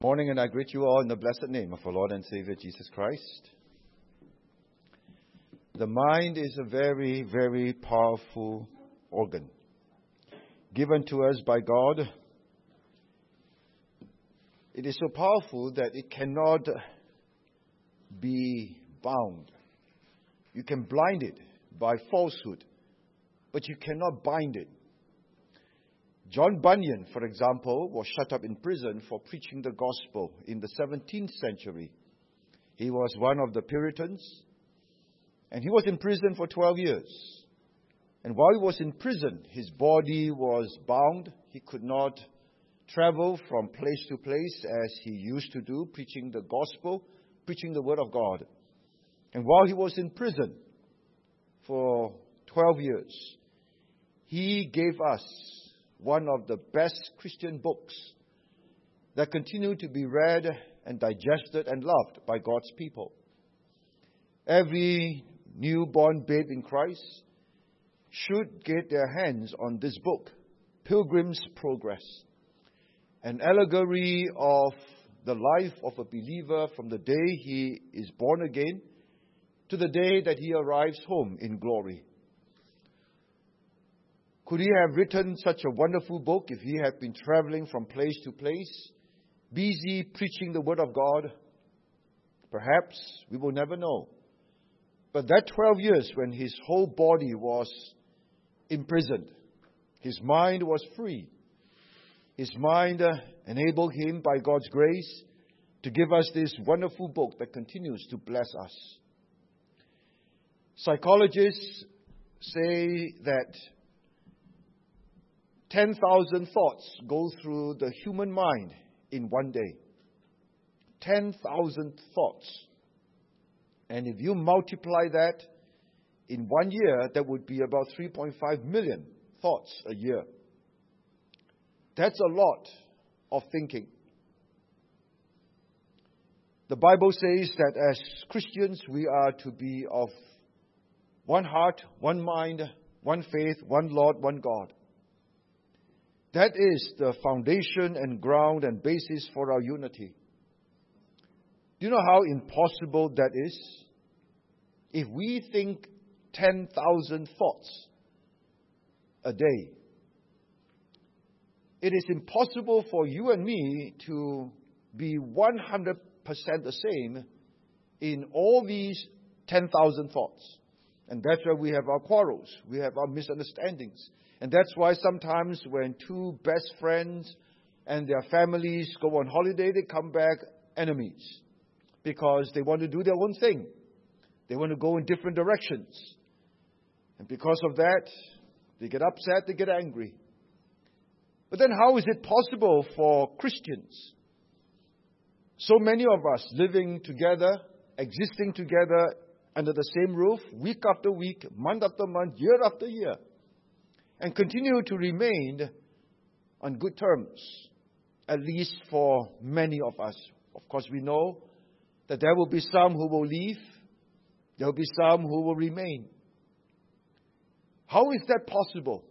Morning, and I greet you all in the blessed name of our Lord and Savior Jesus Christ. The mind is a very, very powerful organ given to us by God. It is so powerful that it cannot be bound. You can blind it by falsehood, but you cannot bind it. John Bunyan, for example, was shut up in prison for preaching the gospel in the 17th century. He was one of the Puritans, and he was in prison for 12 years. And while he was in prison, his body was bound. He could not travel from place to place as he used to do, preaching the gospel, preaching the word of God. And while he was in prison for 12 years, he gave us one of the best Christian books that continue to be read and digested and loved by God's people. Every newborn babe in Christ should get their hands on this book, Pilgrim's Progress, an allegory of the life of a believer from the day he is born again to the day that he arrives home in glory. Could he have written such a wonderful book if he had been traveling from place to place, busy preaching the word of God? Perhaps. We will never know. But that 12 years when his whole body was imprisoned, his mind was free. His mind enabled him, by God's grace, to give us this wonderful book that continues to bless us. Psychologists say that 10,000 thoughts go through the human mind in one day. 10,000 thoughts. And if you multiply that in 1 year, that would be about 3.5 million thoughts a year. That's a lot of thinking. The Bible says that as Christians, we are to be of one heart, one mind, one faith, one Lord, one God. That is the foundation and ground and basis for our unity. Do you know how impossible that is? If we think 10,000 thoughts a day, it is impossible for you and me to be 100% the same in all these 10,000 thoughts. And that's why we have our quarrels, we have our misunderstandings. And that's why sometimes when two best friends and their families go on holiday, they come back enemies. Because they want to do their own thing. They want to go in different directions. And because of that, they get upset, they get angry. But then how is it possible for Christians, so many of us living together, existing together under the same roof, week after week, month after month, year after year, and continue to remain on good terms, at least for many of us? Of course, we know that there will be some who will leave. There will be some who will remain. How is that possible?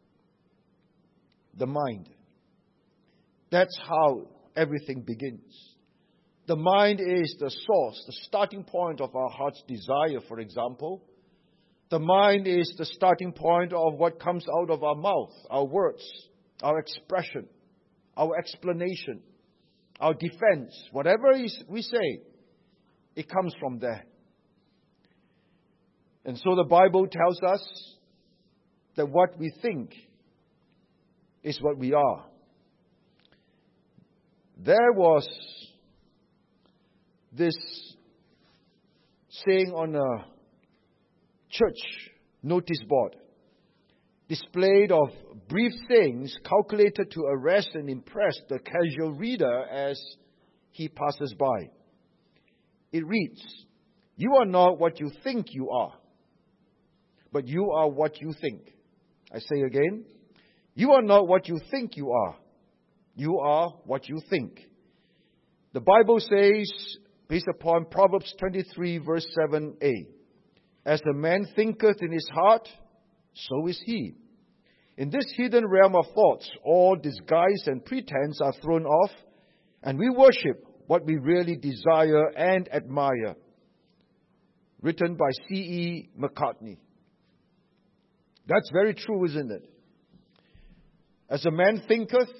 The mind. That's how everything begins. The mind is the source, the starting point of our heart's desire, for example. The mind is the starting point of what comes out of our mouth, our words, our expression, our explanation, our defense. Whatever we say, it comes from there. And so the Bible tells us that what we think is what we are. There was this saying on a church notice board, displayed of brief sayings calculated to arrest and impress the casual reader as he passes by. It reads, "You are not what you think you are, but you are what you think." I say again, you are not what you think you are. You are what you think. The Bible says, based upon Proverbs 23 verse 7a, "As a man thinketh in his heart, so is he." In this hidden realm of thoughts, all disguise and pretense are thrown off, And we worship what we really desire and admire. Written by C.E. McCartney. That's very true, isn't it? As a man thinketh,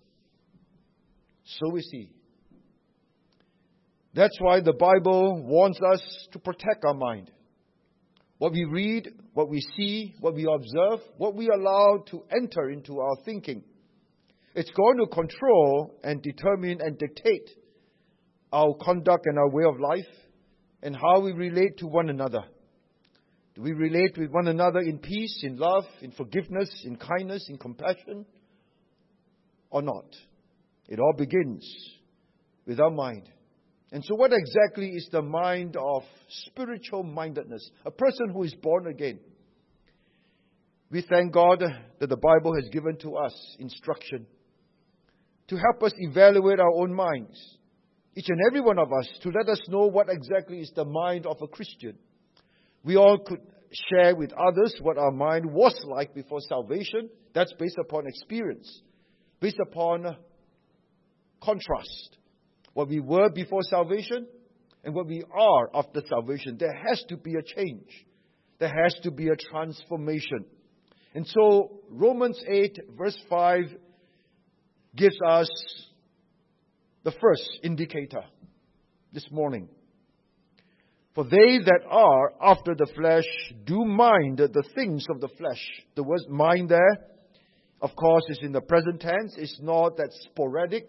so is he. That's why the Bible warns us to protect our mind. What we read, what we see, what we observe, what we allow to enter into our thinking. It's going to control and determine and dictate our conduct and our way of life and how we relate to one another. Do we relate with one another in peace, in love, in forgiveness, in kindness, in compassion, or not? It all begins with our mind. And so what exactly is the mind of spiritual mindedness? A person who is born again. We thank God that the Bible has given to us instruction to help us evaluate our own minds. Each and every one of us, to let us know what exactly is the mind of a Christian. We all could share with others what our mind was like before salvation. That's based upon experience, based upon contrast. What we were before salvation and what we are after salvation. There has to be a change. There has to be a transformation. And so Romans 8 verse 5 gives us the first indicator this morning. For they that are after the flesh do mind the things of the flesh. The word mind there, of course, is in the present tense. It's not that sporadic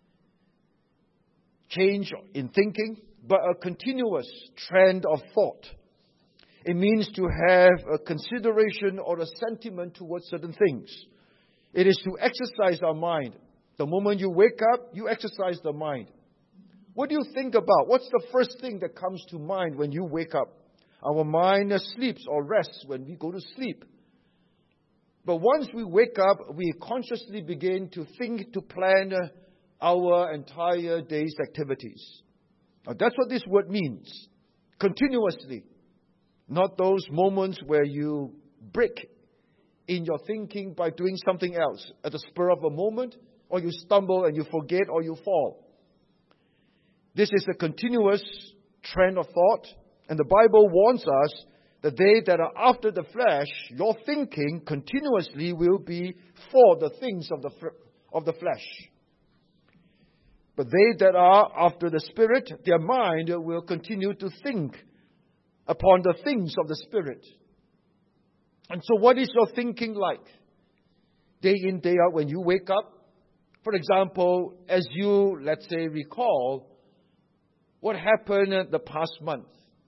change in thinking, but a continuous trend of thought. It means to have a consideration or a sentiment towards certain things. It is to exercise our mind. The moment you wake up, you exercise the mind. What do you think about? What's the first thing that comes to mind when you wake up? Our mind sleeps or rests when we go to sleep. But once we wake up, we consciously begin to think, to plan our entire day's activities. Now, that's what this word means. Continuously. Not those moments where you break in your thinking by doing something else at the spur of a moment, or you stumble and you forget or you fall. This is a continuous trend of thought, and the Bible warns us that they that are after the flesh, your thinking continuously will be for the things of the flesh. But they that are after the Spirit, their mind will continue to think upon the things of the Spirit. And so what is your thinking like? Day in, day out, when you wake up? For example, as you, let's say, recall what happened the past month.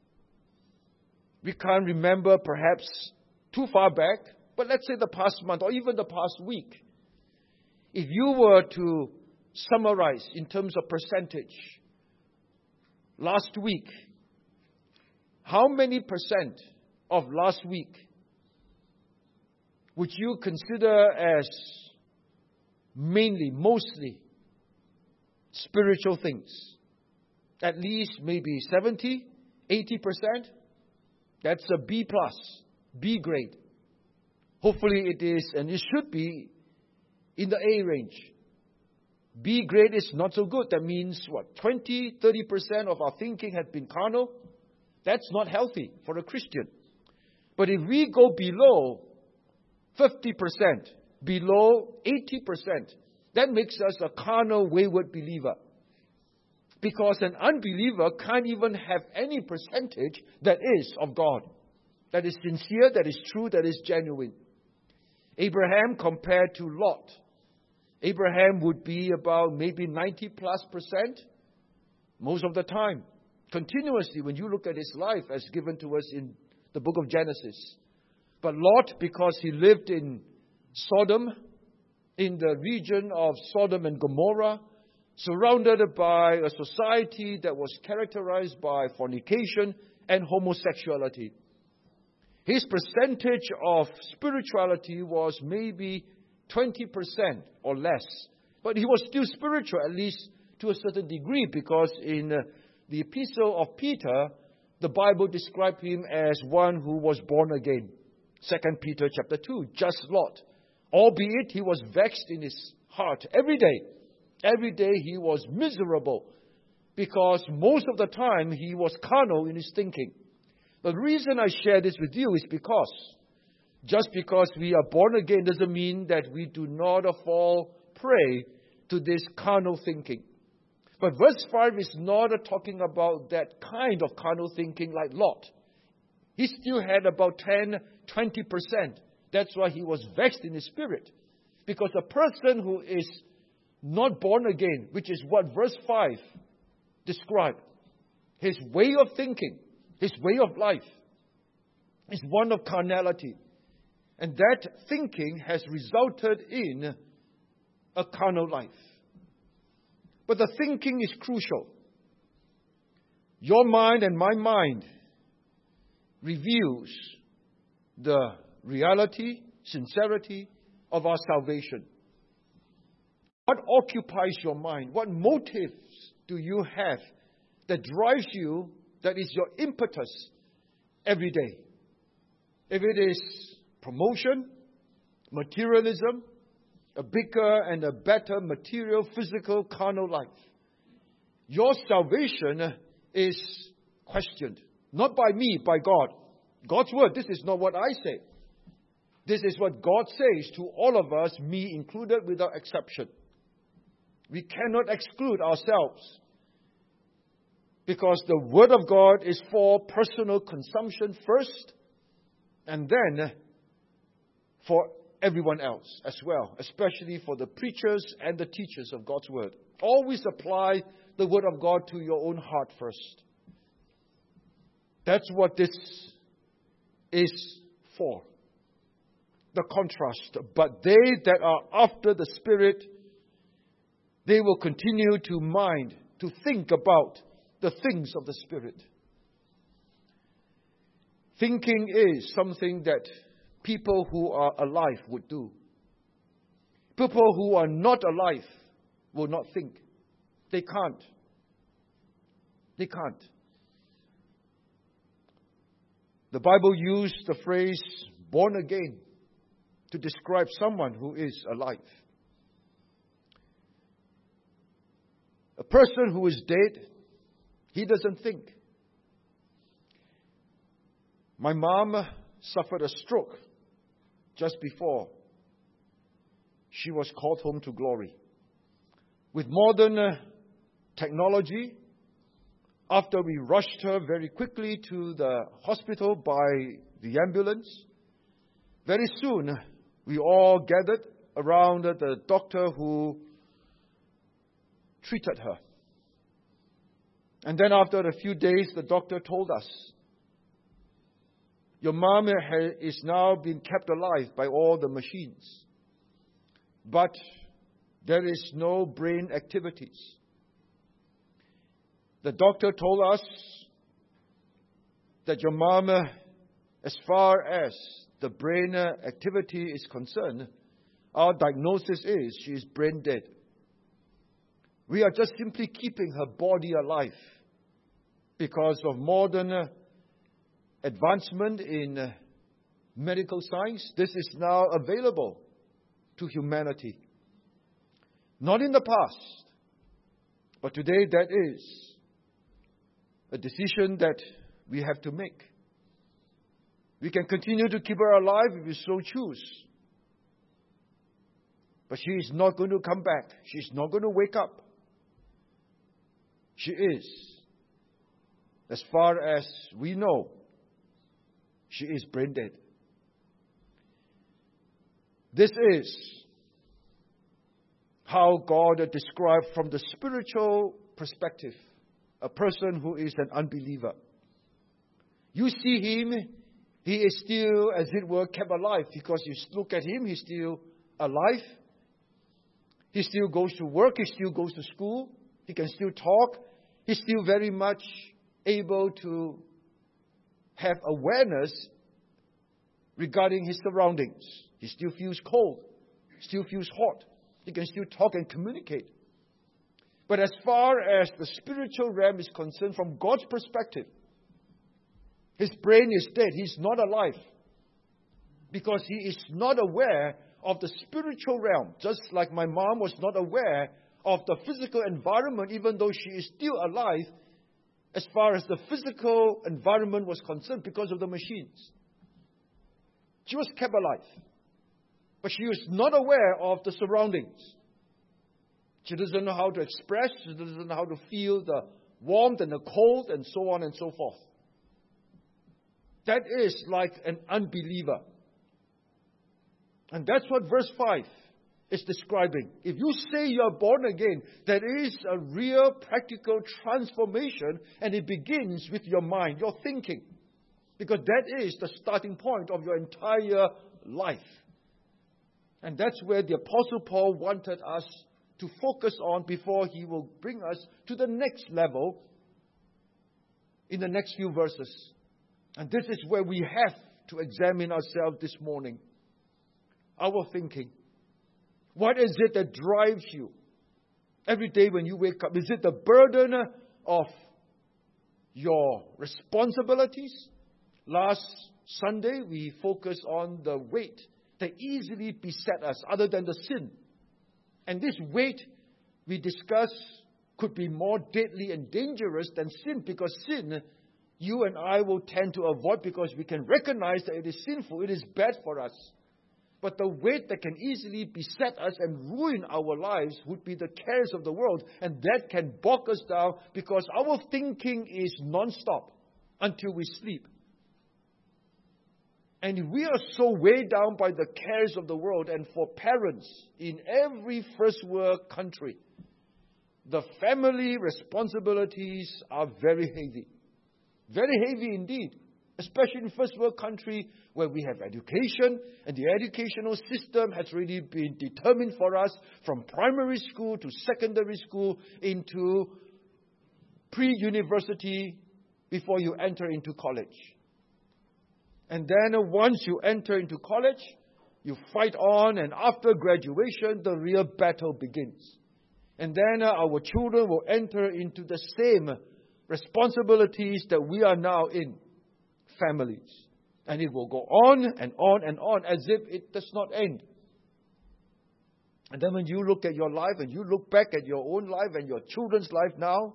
We can't remember perhaps too far back, but let's say the past month or even the past week. If you were to summarize in terms of percentage, last week, how many percent of last week would you consider as mainly, mostly spiritual things? At least maybe 70, 80%? That's a B plus, B grade. Hopefully it is, and it should be, in the A range. B grade is not so good. That means, 20, 30% of our thinking had been carnal. That's not healthy for a Christian. But if we go below 50%, below 80%, that makes us a carnal, wayward believer. Because an unbeliever can't even have any percentage that is of God. That is sincere, that is true, that is genuine. Abraham compared to Lot. Abraham would be about maybe 90+% most of the time. Continuously, when you look at his life as given to us in the book of Genesis. But Lot, because he lived in Sodom, in the region of Sodom and Gomorrah, surrounded by a society that was characterized by fornication and homosexuality. His percentage of spirituality was maybe 20% or less. But he was still spiritual, at least to a certain degree, because in the epistle of Peter, the Bible described him as one who was born again. 2 Peter chapter 2, just Lot. Albeit he was vexed in his heart every day Every day he was miserable because most of the time he was carnal in his thinking. The reason I share this with you is because just because we are born again doesn't mean that we do not fall prey to this carnal thinking. But verse 5 is not talking about that kind of carnal thinking like Lot. He still had about 10-20%. That's why he was vexed in his spirit. Because a person who is not born again, which is what verse 5 described, his way of thinking, his way of life, is one of carnality. And that thinking has resulted in a carnal life. But the thinking is crucial. Your mind and my mind reveals the reality, sincerity of our salvation. What occupies your mind? What motives do you have that drives you, that is your impetus every day? If it is promotion, materialism, a bigger and a better material, physical, carnal life, your salvation is questioned. Not by me, by God. God's word, this is not what I say. This is what God says to all of us, me included, without exception. We cannot exclude ourselves because the Word of God is for personal consumption first and then for everyone else as well, especially for the preachers and the teachers of God's Word. Always apply the Word of God to your own heart first. That's what this is for. The contrast. But they that are after the Spirit, they will continue to mind, to think about the things of the Spirit. Thinking is something that people who are alive would do. People who are not alive will not think. They can't. They can't. The Bible used the phrase born again to describe someone who is alive. A person who is dead, he doesn't think. My mom suffered a stroke just before she was called home to glory. With modern technology, after we rushed her very quickly to the hospital by the ambulance, very soon we all gathered around the doctor who treated her. And then after a few days, the doctor told us, your mom is now being kept alive by all the machines. But there is no brain activities. The doctor told us that your mom, as far as the brain activity is concerned, our diagnosis is she is brain dead. We are just simply keeping her body alive because of modern advancement in medical science. This is now available to humanity. Not in the past, but today that is a decision that we have to make. We can continue to keep her alive if we so choose. But she is not going to come back. She is not going to wake up. She is, as far as we know, she is brain dead. This is how God described from the spiritual perspective a person who is an unbeliever. You see him, he is still, as it were, kept alive because you look at him, he's still alive. He still goes to work, he still goes to school, he can still talk, he's still very much able to have awareness regarding his surroundings. He still feels cold, still feels hot. He can still talk and communicate. But as far as the spiritual realm is concerned, from God's perspective, his brain is dead. He's not alive. Because he is not aware of the spiritual realm. Just like my mom was not aware of the physical environment, even though she is still alive, as far as the physical environment was concerned, because of the machines. She was kept alive. But she was not aware of the surroundings. She doesn't know how to express. She doesn't know how to feel the warmth and the cold and so on and so forth. That is like an unbeliever. And that's what verse 5 is describing. If you say you are born again, there is a real practical transformation, and it begins with your mind, your thinking. Because that is the starting point of your entire life. And that's where the Apostle Paul wanted us to focus on before he will bring us to the next level in the next few verses. And this is where we have to examine ourselves this morning. Our thinking. What is it that drives you every day when you wake up? Is it the burden of your responsibilities? Last Sunday, we focused on the weight that easily beset us, other than the sin. And this weight, we discussed, could be more deadly and dangerous than sin, because sin, you and I will tend to avoid because we can recognize that it is sinful, it is bad for us. But the weight that can easily beset us and ruin our lives would be the cares of the world. And that can bog us down because our thinking is non-stop until we sleep. And we are so weighed down by the cares of the world. And for parents in every first world country, the family responsibilities are very heavy. Very heavy indeed. Especially in first world country where we have education, and the educational system has really been determined for us from primary school to secondary school into pre-university before you enter into college. And then once you enter into college, you fight on, and after graduation, the real battle begins. And then our children will enter into the same responsibilities that we are now in. Families. And it will go on and on and on as if it does not end. And then when you look at your life and you look back at your own life and your children's life now,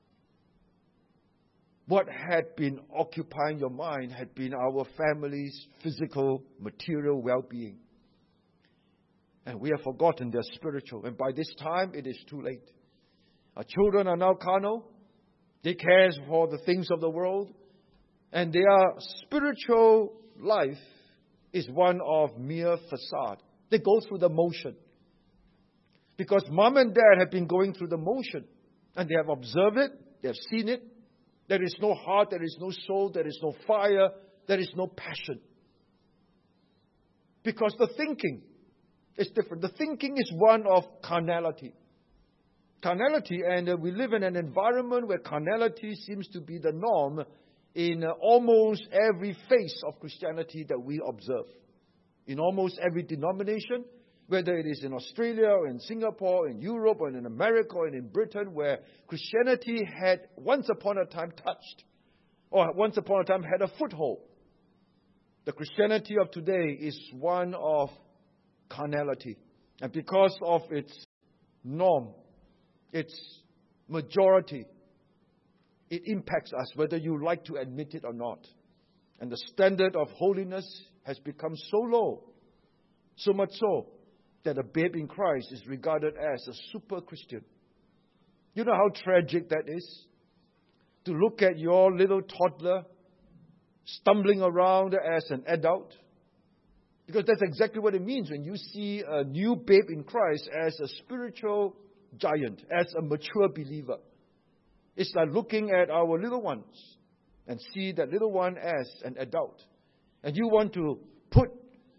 what had been occupying your mind had been our family's physical, material well-being. And we have forgotten their spiritual. And by this time, it is too late. Our children are now carnal. They care for the things of the world. And their spiritual life is one of mere facade. They go through the motion. Because mom and dad have been going through the motion. And they have observed it. They have seen it. There is no heart. There is no soul. There is no fire. There is no passion. Because the thinking is different. The thinking is one of carnality. Carnality, and we live in an environment where carnality seems to be the norm in almost every phase of Christianity that we observe. In almost every denomination, whether it is in Australia or in Singapore, in Europe or in America or in Britain, where Christianity had once upon a time touched, or once upon a time had a foothold. The Christianity of today is one of carnality. And because of its norm, its majority, it impacts us whether you like to admit it or not. And the standard of holiness has become so low, so much so, that a babe in Christ is regarded as a super Christian. You know how tragic that is? To look at your little toddler stumbling around as an adult. Because that's exactly what it means when you see a new babe in Christ as a spiritual giant, as a mature believer. It's like looking at our little ones and see that little one as an adult. And you want to put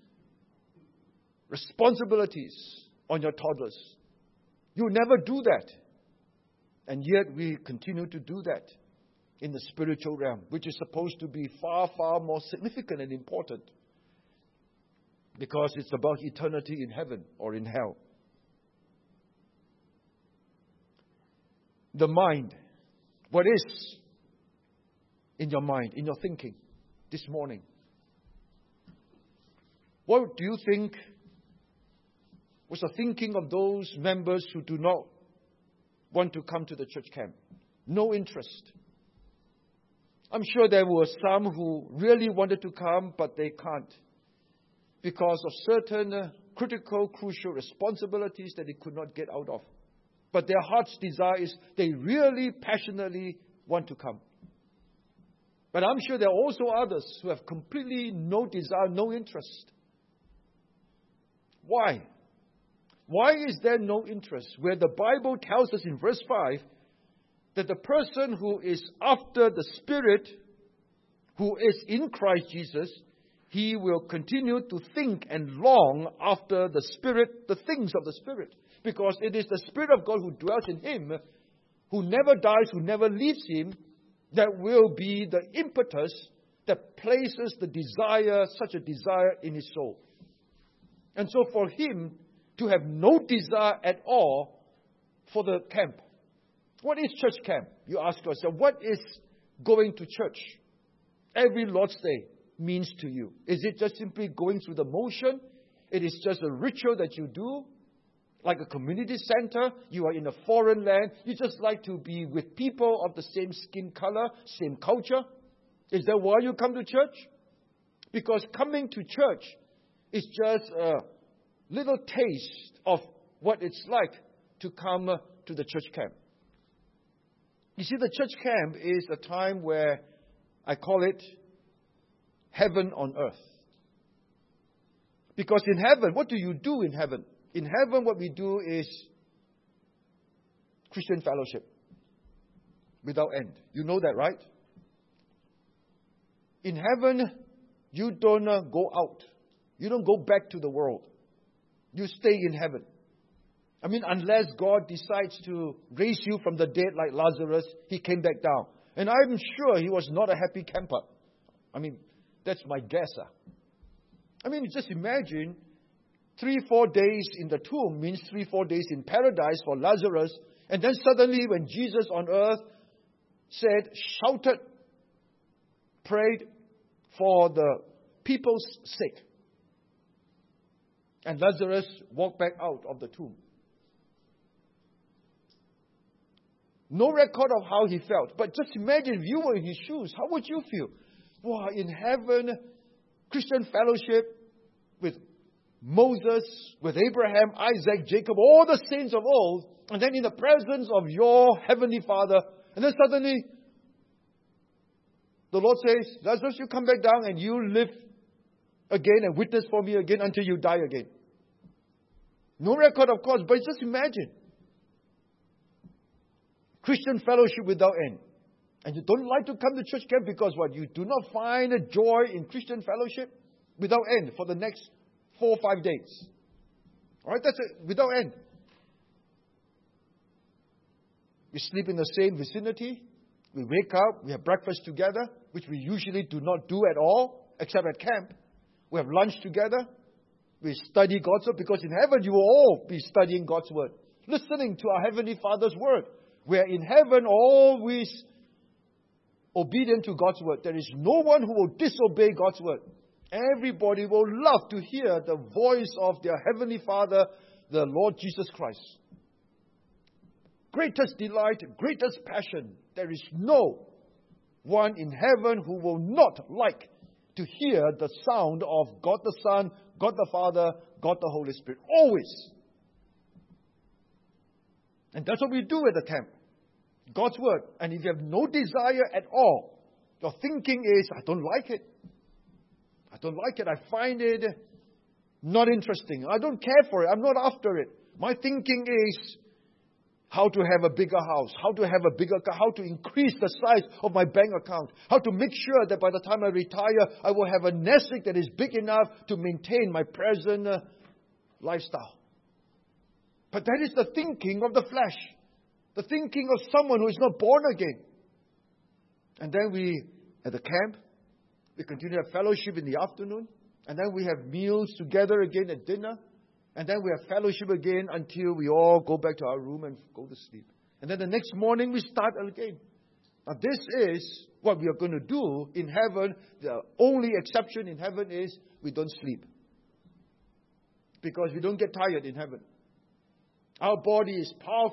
responsibilities on your toddlers. You never do that. And yet we continue to do that in the spiritual realm, which is supposed to be far, far more significant and important. Because it's about eternity in heaven or in hell. The mind. What is in your mind, in your thinking this morning? What do you think was the thinking of those members who do not want to come to the church camp. No interest. I'm sure there were some who really wanted to come, but they can't because of certain critical, crucial responsibilities that they could not get out of. But their heart's desire is they really passionately want to come. But I'm sure there are also others who have completely no desire, no interest. Why? Why is there no interest? Where the Bible tells us in verse 5 that the person who is after the Spirit, who is in Christ Jesus, he will continue to think and long after the Spirit, the things of the Spirit. Because it is the Spirit of God who dwells in him, who never dies, who never leaves him, that will be the impetus that places the desire, such a desire in his soul. And so for him to have no desire at all for the camp. What is church camp? You ask yourself, what is going to church every Lord's Day means to you? Is it just simply going through the motion? It is just a ritual that you do? Like a community center, you are in a foreign land. You just like to be with people of the same skin color, same culture. Is that why you come to church? Because coming to church is just a little taste of what it's like to come to the church camp. You see, the church camp is a time where I call it heaven on earth. Because in heaven, what do you do in heaven? In heaven, what we do is Christian fellowship without end. You know that, right? In heaven, you don't go out. You don't go back to the world. You stay in heaven. I mean, unless God decides to raise you from the dead like Lazarus, he came back down. And I'm sure he was not a happy camper. I mean, that's my guess. I mean, just imagine 3-4 days in the tomb means 3-4 days in paradise for Lazarus. And then suddenly when Jesus on earth said, shouted, prayed for the people's sake. And Lazarus walked back out of the tomb. No record of how he felt. But just imagine if you were in his shoes. How would you feel? Wow, in heaven, Christian fellowship with Moses, with Abraham, Isaac, Jacob, all the saints of old. And then in the presence of your heavenly Father. And then suddenly, the Lord says, Lazarus, you come back down and you live again and witness for me again until you die again. No record, of course, but just imagine. Christian fellowship without end. And you don't like to come to church camp because what? You do not find a joy in Christian fellowship without end for the next 4 or 5 days. Alright, that's it, without end. We sleep in the same vicinity. We wake up, we have breakfast together, which we usually do not do at all, except at camp. We have lunch together. We study God's Word, because in heaven you will all be studying God's Word, listening to our Heavenly Father's Word. We are in heaven always obedient to God's Word. There is no one who will disobey God's Word. Everybody will love to hear the voice of their Heavenly Father, the Lord Jesus Christ. Greatest delight, greatest passion. There is no one in heaven who will not like to hear the sound of God the Son, God the Father, God the Holy Spirit. Always. And that's what we do at the camp. God's Word. And if you have no desire at all, your thinking is, I don't like it. I don't like it. I find it not interesting. I don't care for it. I'm not after it. My thinking is how to have a bigger house, how to have a bigger car, how to increase the size of my bank account, how to make sure that by the time I retire, I will have a nest egg that is big enough to maintain my present lifestyle. But that is the thinking of the flesh, the thinking of someone who is not born again. And then we, at the camp, we continue to have fellowship in the afternoon, and then we have meals together again at dinner. And then we have fellowship again until we all go back to our room and go to sleep. And then the next morning we start again. Now this is what we are going to do in heaven. The only exception in heaven is we don't sleep. Because we don't get tired in heaven. Our body is powerful.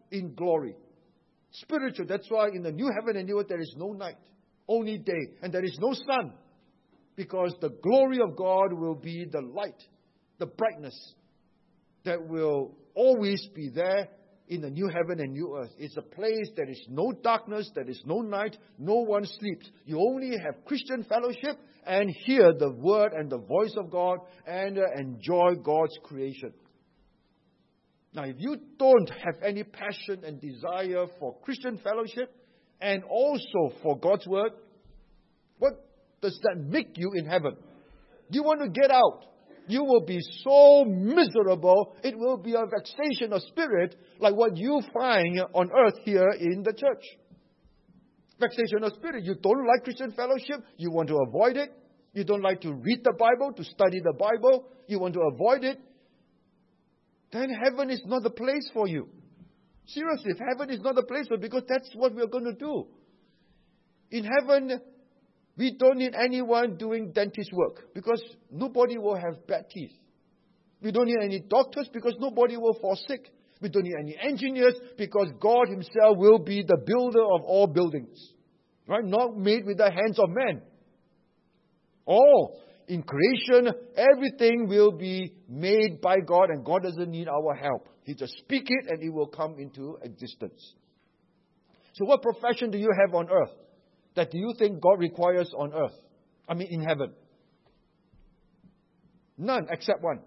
in glory. Spiritual. That's why in the new heaven and new earth there is no night, only day, and there is no sun. Because the glory of God will be the light, the brightness that will always be there in the new heaven and new earth. It's a place there is no darkness, there is no night, no one sleeps. You only have Christian fellowship and hear the word and the voice of God and enjoy God's creation. Now, if you don't have any passion and desire for Christian fellowship and also for God's word, what does that make you in heaven? You want to get out. You will be so miserable. It will be a vexation of spirit like what you find on earth here in the church. Vexation of spirit. You don't like Christian fellowship. You want to avoid it. You don't like to read the Bible, to study the Bible. You want to avoid it. Then heaven is not the place for you. Seriously, if heaven is not the place for you, because that's what we're going to do. In heaven, we don't need anyone doing dentist work because nobody will have bad teeth. We don't need any doctors because nobody will fall sick. We don't need any engineers because God Himself will be the builder of all buildings. Right? Not made with the hands of men. All in creation, everything will be made by God, and God doesn't need our help. He just speak it and it will come into existence. So what profession do you have on earth that do you think God requires on earth? I mean in heaven. None except one.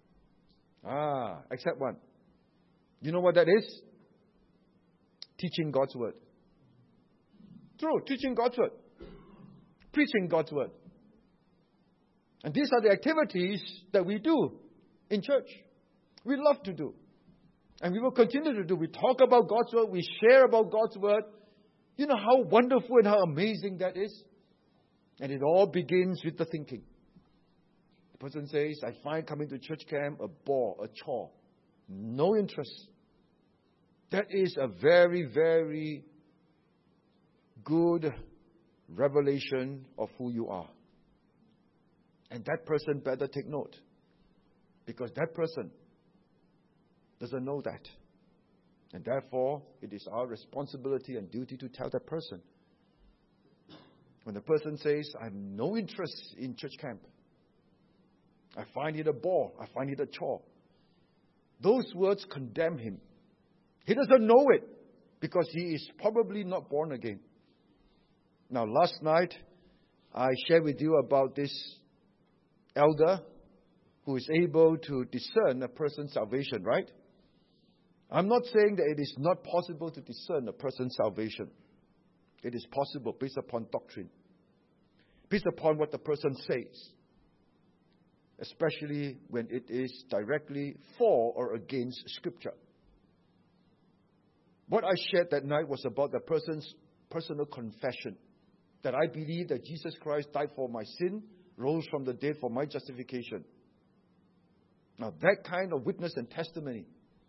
Except one. You know what that is? Teaching God's word. True, teaching God's word. Preaching God's word. And these are the activities that we do in church. We love to do. And we will continue to do. We talk about God's word. We share about God's word. You know how wonderful and how amazing that is? And it all begins with the thinking. The person says, I find coming to church camp a bore, a chore. No interest. That is a very, very good revelation of who you are. And that person better take note. Because that person doesn't know that. And therefore, it is our responsibility and duty to tell that person. When the person says, I have no interest in church camp. I find it a bore. I find it a chore. Those words condemn him. He doesn't know it because he is probably not born again. Now, last night, I shared with you about this elder who is able to discern a person's salvation, right? I'm not saying that it is not possible to discern a person's salvation. It is possible based upon doctrine, based upon what the person says, especially when it is directly for or against Scripture. What I shared that night was about the person's personal confession, that I believe that Jesus Christ died for my sin, rose from the dead for my justification. Now, that kind of witness and testimony,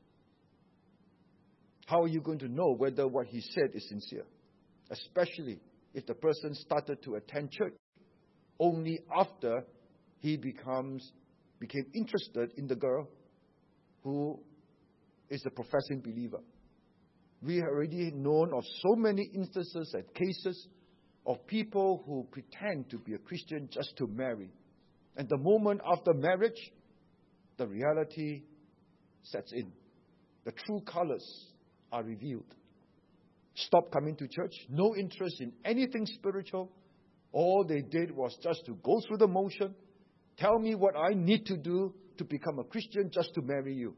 how are you going to know whether what he said is sincere? Especially if the person started to attend church only after he became interested in the girl who is a professing believer. We have already known of so many instances and cases of people who pretend to be a Christian just to marry. And the moment after marriage, the reality sets in. The true colors are revealed. Stop coming to church, no interest in anything spiritual. All they did was just to go through the motion, tell me what I need to do to become a Christian just to marry you.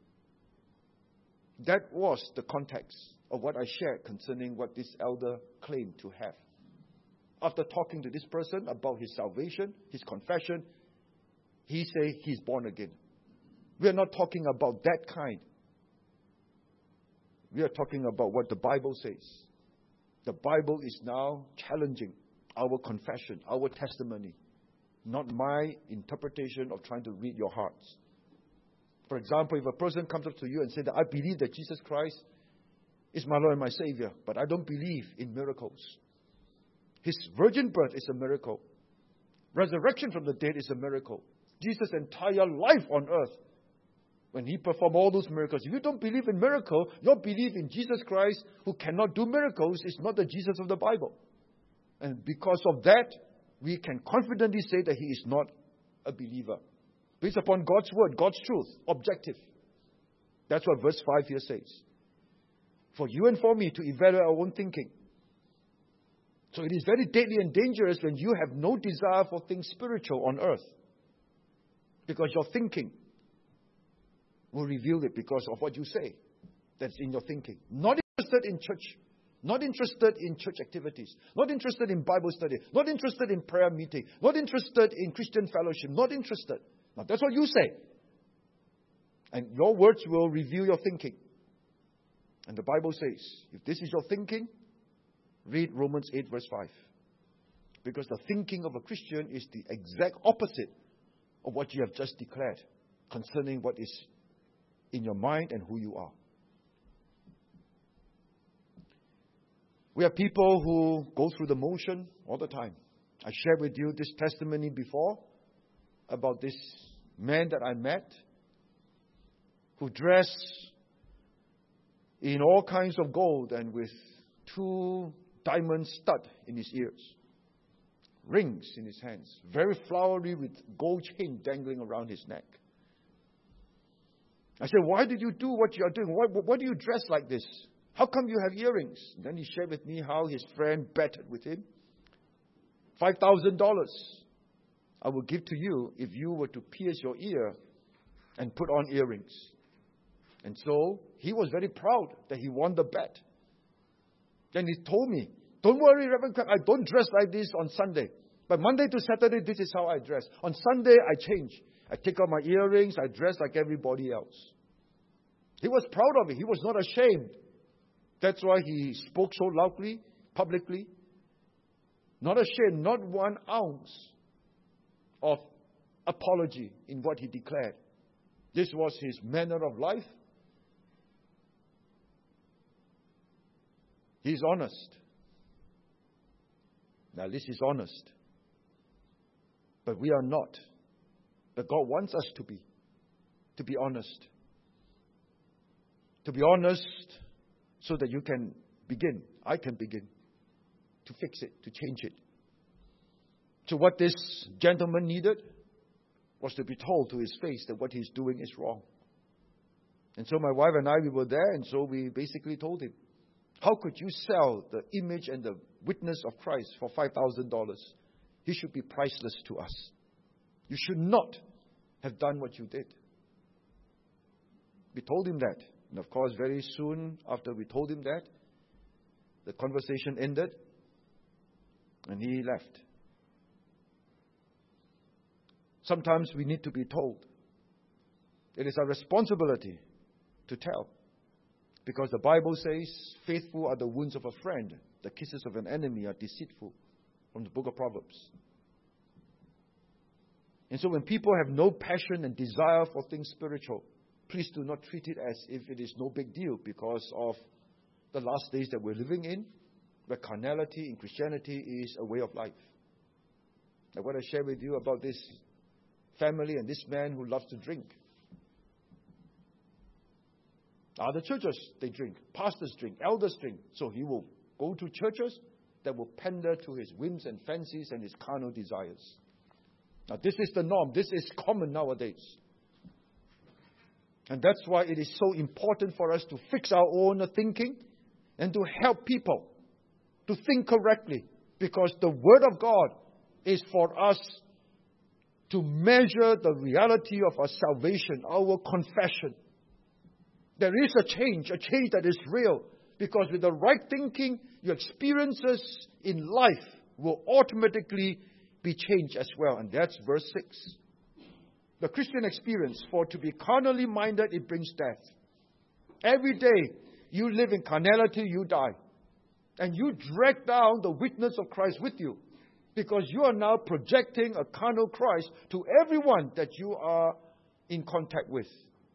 That was the context of what I shared concerning what this elder claimed to have. After talking to this person about his salvation, his confession, he said he's born again. We are not talking about that kind. We are talking about what the Bible says. The Bible is now challenging our confession, our testimony, not my interpretation of trying to read your hearts. For example, if a person comes up to you and says that I believe that Jesus Christ is my Lord and my Savior, but I don't believe in miracles. His virgin birth is a miracle. Resurrection from the dead is a miracle. Jesus' entire life on earth when He performed all those miracles. If you don't believe in miracle, your belief in Jesus Christ, who cannot do miracles, is not the Jesus of the Bible. And because of that, we can confidently say that he is not a believer. Based upon God's word, God's truth, objective. That's what verse 5 here says. For you and for me to evaluate our own thinking. So it is very deadly and dangerous when you have no desire for things spiritual on earth. Because your thinking will reveal it because of what you say that's in your thinking. Not interested in church. Not interested in church activities. Not interested in Bible study. Not interested in prayer meeting. Not interested in Christian fellowship. Not interested. Now that's what you say. And your words will reveal your thinking. And the Bible says, if this is your thinking, read Romans 8 verse 5. Because the thinking of a Christian is the exact opposite of what you have just declared concerning what is in your mind and who you are. We have people who go through the motion all the time. I shared with you this testimony before about this man that I met who dressed in all kinds of gold and with 2 diamond studs in his ears, rings in his hands, very flowery with gold chain dangling around his neck. I said, why did you do what you are doing? Why do you dress like this? How come you have earrings? And then he shared with me how his friend betted with him. $5,000 I will give to you if you were to pierce your ear and put on earrings. And so he was very proud that he won the bet. Then he told me, don't worry, Reverend Craig, I don't dress like this on Sunday. But Monday to Saturday, this is how I dress. On Sunday, I change. I take out my earrings, I dress like everybody else. He was proud of it. He was not ashamed. That's why he spoke so loudly, publicly. Not ashamed, not 1 ounce of apology in what he declared. This was his manner of life. He's honest. Now, this is honest. But we are not. But God wants us to be honest. To be honest so that you can begin, I can begin to fix it, to change it. So what this gentleman needed was to be told to his face that what he's doing is wrong. And so my wife and I, we were there, and so we basically told him, how could you sell the image and the witness of Christ for $5,000? He should be priceless to us. You should not have done what you did. We told him that. And of course, very soon after we told him that, the conversation ended and he left. Sometimes we need to be told. It is our responsibility to tell. Because the Bible says, faithful are the wounds of a friend. The kisses of an enemy are deceitful. From the book of Proverbs. And so when people have no passion and desire for things spiritual, please do not treat it as if it is no big deal because of the last days that we're living in, where carnality in Christianity is a way of life. I want to share with you about this family and this man who loves to drink. Other churches, they drink. Pastors drink. Elders drink. So he will go to churches that will pander to his whims and fancies and his carnal desires. Now, this is the norm. This is common nowadays. And that's why it is so important for us to fix our own thinking and to help people to think correctly. Because the Word of God is for us to measure the reality of our salvation, our confession. There is a change that is real. Because with the right thinking, your experiences in life will automatically be changed as well. And that's verse 6. The Christian experience, for to be carnally minded, it brings death. Every day you live in carnality, you die. And you drag down the witness of Christ with you. Because you are now projecting a carnal Christ to everyone that you are in contact with.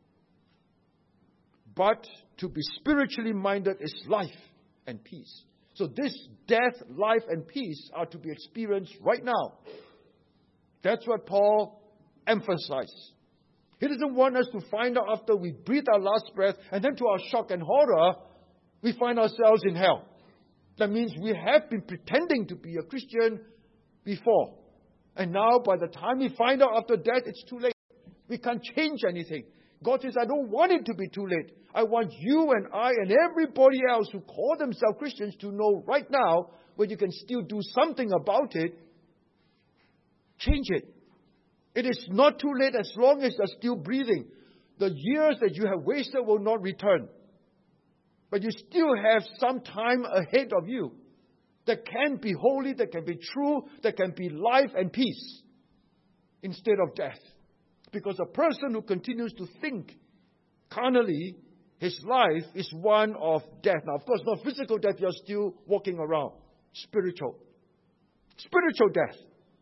But to be spiritually minded is life and peace. So this death, life, and peace are to be experienced right now. That's what Paul emphasized. He doesn't want us to find out after we breathe our last breath, and then to our shock and horror, we find ourselves in hell. That means we have been pretending to be a Christian before. And now, by the time we find out after death, it's too late. We can't change anything. God says, I don't want it to be too late. I want you and I and everybody else who call themselves Christians to know right now, when you can still do something about it, change it. It is not too late as long as you're still breathing. The years that you have wasted will not return. But you still have some time ahead of you that can be holy, that can be true, that can be life and peace instead of death. Because a person who continues to think carnally, his life is one of death. Now, of course, not physical death, you're still walking around. Spiritual. Spiritual death.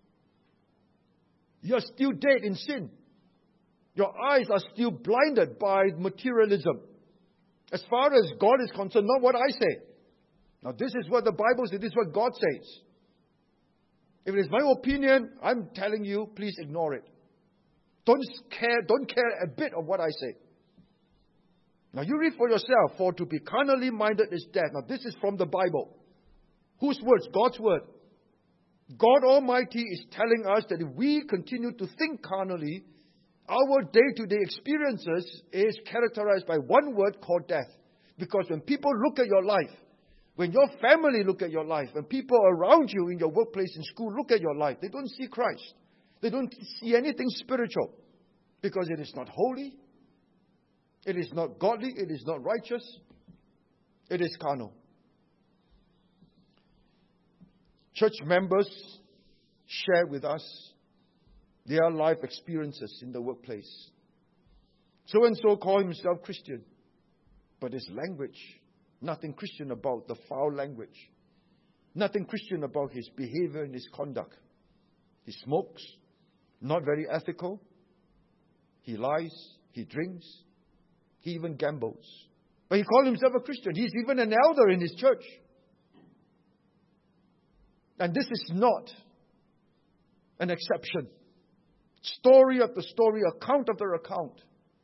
You're still dead in sin. Your eyes are still blinded by materialism. As far as God is concerned, not what I say. Now, this is what the Bible says. This is what God says. If it is my opinion, I'm telling you, please ignore it. Don't care a bit of what I say. Now, you read for yourself. For to be carnally minded is death. Now, this is from the Bible. Whose words? God's word. God Almighty is telling us that if we continue to think carnally, our day-to-day experiences is characterized by one word called death. Because when people look at your life, when your family look at your life, when people around you in your workplace, in school look at your life, they don't see Christ. They don't see anything spiritual. Because it is not holy. It is not godly. It is not righteous. It is carnal. Church members share with us their life experiences in the workplace. So-and-so call himself Christian, but his language, nothing Christian about the foul language. Nothing Christian about his behavior and his conduct. He smokes, not very ethical. He lies, he drinks, he even gambles. But he calls himself a Christian. He's even an elder in his church. And this is not an exception. Story after story, account after account.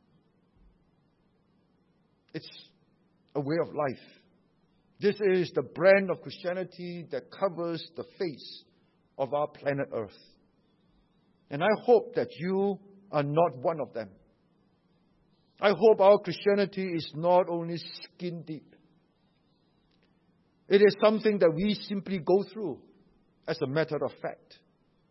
It's a way of life. This is the brand of Christianity that covers the face of our planet Earth. And I hope that you are not one of them. I hope our Christianity is not only skin deep. It is something that we simply go through as a matter of fact.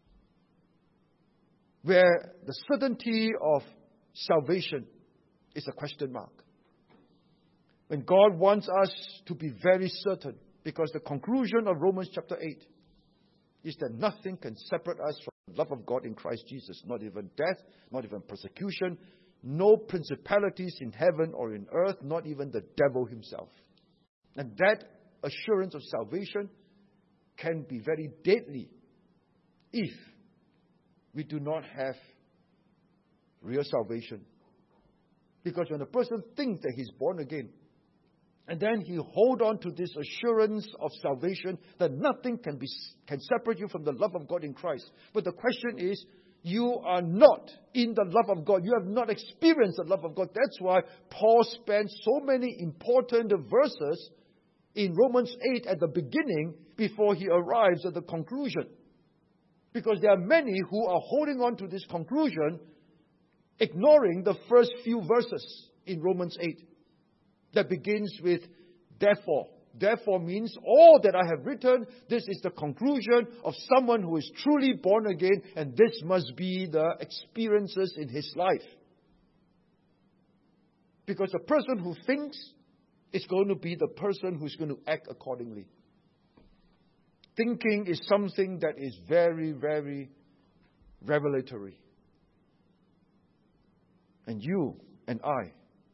Where the certainty of salvation is a question mark. When God wants us to be very certain, because the conclusion of Romans chapter 8 is that nothing can separate us from the love of God in Christ Jesus. Not even death, not even persecution, no principalities in heaven or in earth, not even the devil himself. And that assurance of salvation can be very deadly if we do not have real salvation. Because when a person thinks that he's born again, and then he hold on to this assurance of salvation that nothing can separate you from the love of God in Christ. But the question is, you are not in the love of God. You have not experienced the love of God. That's why Paul spent so many important verses in Romans 8 at the beginning before he arrives at the conclusion. Because there are many who are holding on to this conclusion, ignoring the first few verses in Romans 8 that begins with therefore. Therefore means all that I have written, this is the conclusion of someone who is truly born again, and this must be the experiences in his life. Because the person who thinks is going to be the person who's going to act accordingly. Thinking is something that is very, very revelatory. And you and I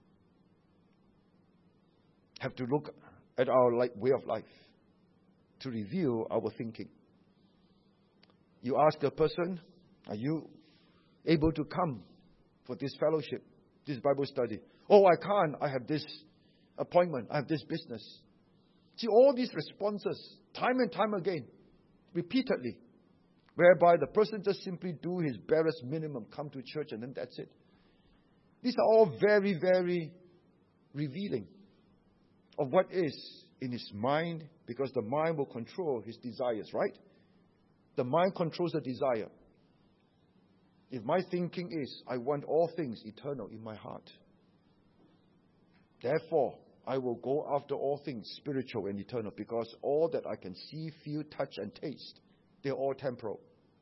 have to look at our way of life to review our thinking. You ask a person, are you able to come for this fellowship, this Bible study? Oh, I can't. I have this appointment. I have this business. See, all these responses, time and time again, repeatedly, whereby the person just simply do his barest minimum, come to church, and then that's it. These are all very, very revealing of what is in his mind, because the mind will control his desires, right? The mind controls the desire. If my thinking is, I want all things eternal in my heart, therefore, I will go after all things spiritual and eternal, because all that I can see, feel, touch, and taste, they're all temporal.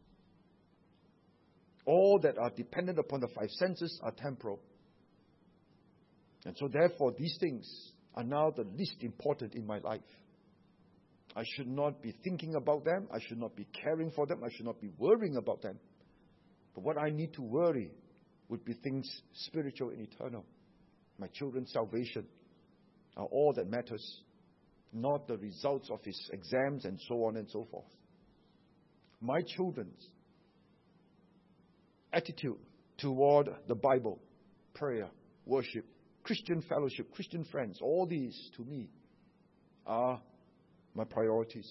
All that are dependent upon the five senses are temporal. And so therefore, these things are now the least important in my life. I should not be thinking about them. I should not be caring for them. I should not be worrying about them. But what I need to worry would be things spiritual and eternal. My children's salvation are all that matters, not the results of his exams and so on and so forth. My children's attitude toward the Bible, prayer, worship, Christian fellowship, Christian friends, all these to me are my priorities.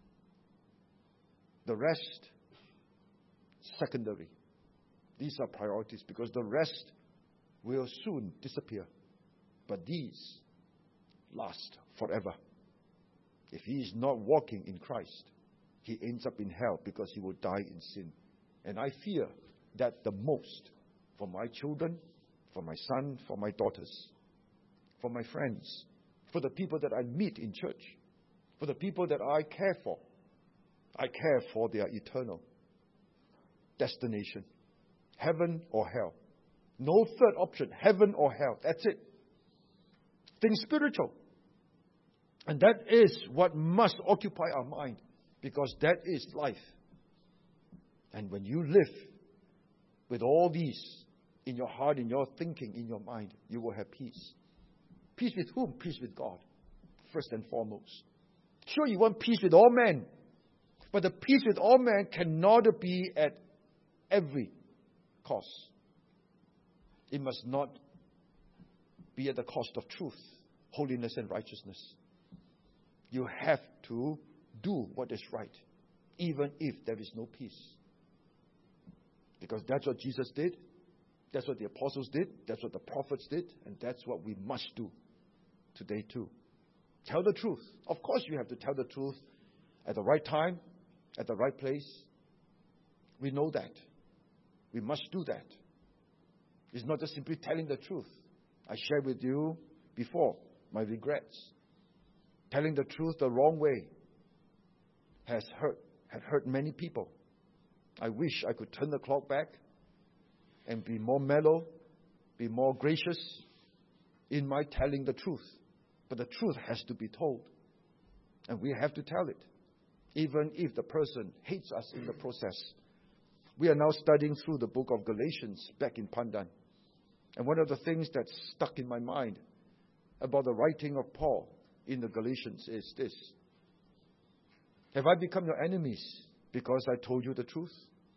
The rest, secondary. These are priorities because the rest will soon disappear. But these last forever. If he is not walking in Christ, he ends up in hell because he will die in sin. And I fear that the most for my children, for my son, for my daughters, for my friends, for the people that I meet in church, for the people that I care for. I care for their eternal destination, heaven or hell. No third option, heaven or hell. That's it. Things spiritual. And that is what must occupy our mind, because that is life. And when you live with all these in your heart, in your thinking, in your mind, you will have peace. Peace with whom? Peace with God, first and foremost. Sure, you want peace with all men, but the peace with all men cannot be at every cost. It must not be at the cost of truth, holiness, and righteousness. You have to do what is right, even if there is no peace. Because that's what Jesus did. That's what the apostles did. That's what the prophets did. And that's what we must do today too. Tell the truth. Of course you have to tell the truth at the right time, at the right place. We know that. We must do that. It's not just simply telling the truth. I shared with you before my regrets. Telling the truth the wrong way had hurt many people. I wish I could turn the clock back and be more mellow, be more gracious in my telling the truth. But the truth has to be told. And we have to tell it, even if the person hates us in the process. We are now studying through the book of Galatians back in Pandan. And one of the things that's stuck in my mind about the writing of Paul in the Galatians is this. Have I become your enemies because I told you the truth?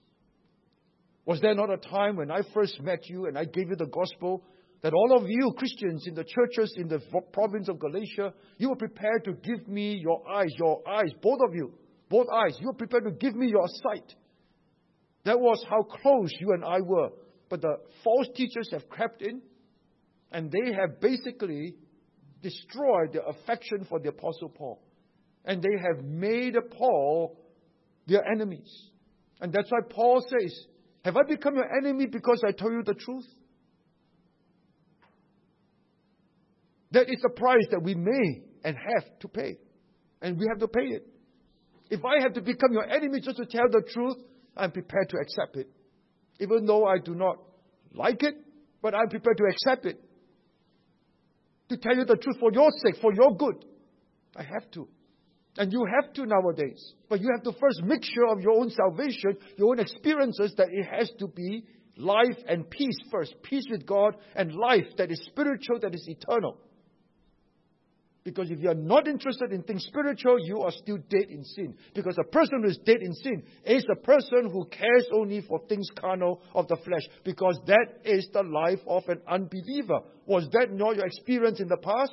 Was there not a time when I first met you and I gave you the gospel that all of you Christians in the churches in the province of Galatia, you were prepared to give me your eyes, both of you, both eyes. You were prepared to give me your sight. That was how close you and I were. But the false teachers have crept in and they have basically destroyed their affection for the Apostle Paul. And they have made Paul their enemies. And that's why Paul says, have I become your enemy because I told you the truth? That is the price that we may and have to pay. And we have to pay it. If I have to become your enemy just to tell the truth, I'm prepared to accept it. Even though I do not like it, but I'm prepared to accept it. To tell you the truth for your sake, for your good. I have to. And you have to nowadays. But you have to first make sure of your own salvation, your own experiences, that it has to be life and peace first. Peace with God and life that is spiritual, that is eternal. Because if you are not interested in things spiritual, you are still dead in sin. Because a person who is dead in sin is a person who cares only for things carnal of the flesh. Because that is the life of an unbeliever. Was that not your experience in the past?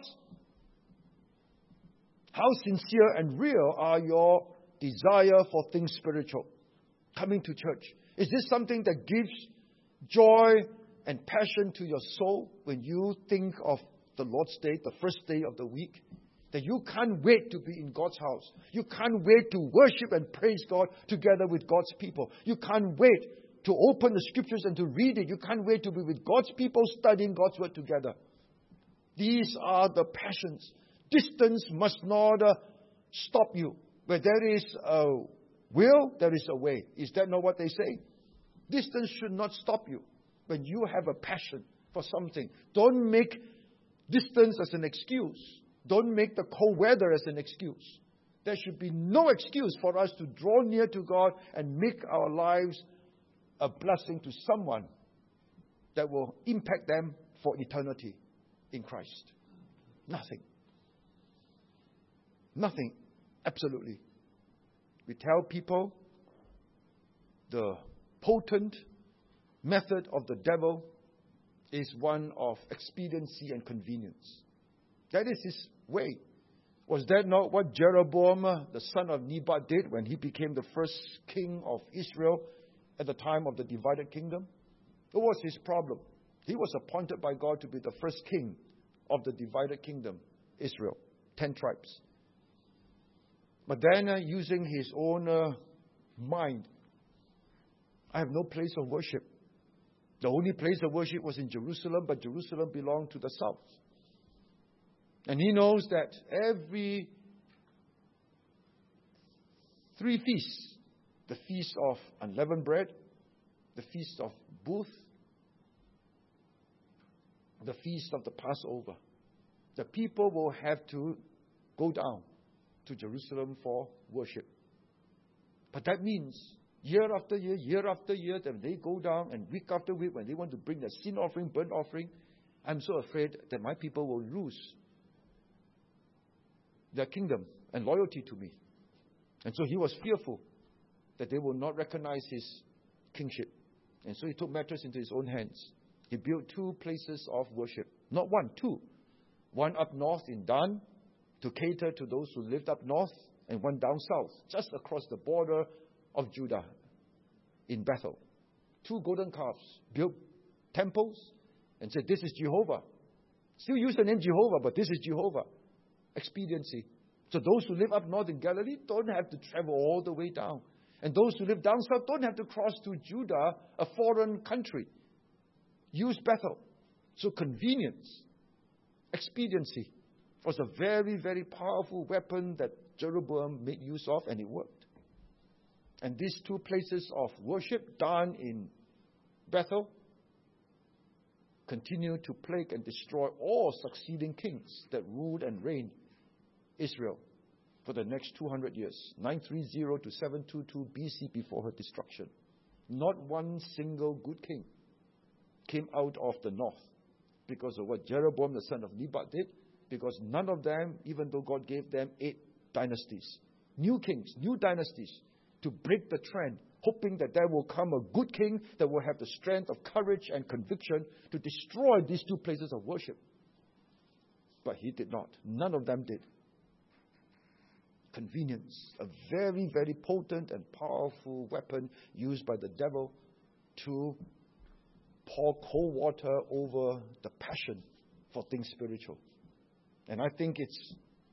How sincere and real are your desire for things spiritual? Coming to church. Is this something that gives joy and passion to your soul when you think of the Lord's Day, the first day of the week, that you can't wait to be in God's house. You can't wait to worship and praise God together with God's people. You can't wait to open the Scriptures and to read it. You can't wait to be with God's people studying God's Word together. These are the passions. Distance must not stop you. Where there is a will, there is a way. Is that not what they say? Distance should not stop you. When you have a passion for something, don't make distance as an excuse. Don't make the cold weather as an excuse. There should be no excuse for us to draw near to God and make our lives a blessing to someone that will impact them for eternity in Christ. Nothing. Nothing. Absolutely. We tell people the potent method of the devil is one of expediency and convenience. That is his way. Was that not what Jeroboam, the son of Nebat, did when he became the first king of Israel at the time of the divided kingdom? What was his problem? He was appointed by God to be the first king of the divided kingdom, Israel, 10 tribes. But then, using his own mind, I have no place of worship. The only place of worship was in Jerusalem, but Jerusalem belonged to the south. And he knows that every 3 feasts, the feast of unleavened bread, the feast of booth, the feast of the Passover, the people will have to go down to Jerusalem for worship. But that means year after year, that they go down, and week after week, when they want to bring their sin offering, burnt offering, I'm so afraid that my people will lose their kingdom and loyalty to me. And so he was fearful that they will not recognize his kingship. And so he took matters into his own hands. He built 2 places of worship. Not one, 2. One up north in Dan to cater to those who lived up north, and one down south, just across the border of Judah in Bethel. 2 golden calves, built temples, and said, this is Jehovah. Still use the name Jehovah, but this is Jehovah. Expediency. So those who live up north in Galilee don't have to travel all the way down. And those who live down south don't have to cross to Judah, a foreign country. Use Bethel. So convenience, expediency was a very, very powerful weapon that Jeroboam made use of, and it worked. And these 2 places of worship, Dan in Bethel, continued to plague and destroy all succeeding kings that ruled and reigned Israel for the next 200 years, 930 to 722 BC, before her destruction. Not one single good king came out of the north because of what Jeroboam the son of Nebat did, because none of them, even though God gave them 8 dynasties, new kings, new dynasties, to break the trend, hoping that there will come a good king that will have the strength of courage and conviction to destroy these 2 places of worship. But he did not. None of them did. Convenience, a very, very potent and powerful weapon used by the devil to pour cold water over the passion for things spiritual. And I think it's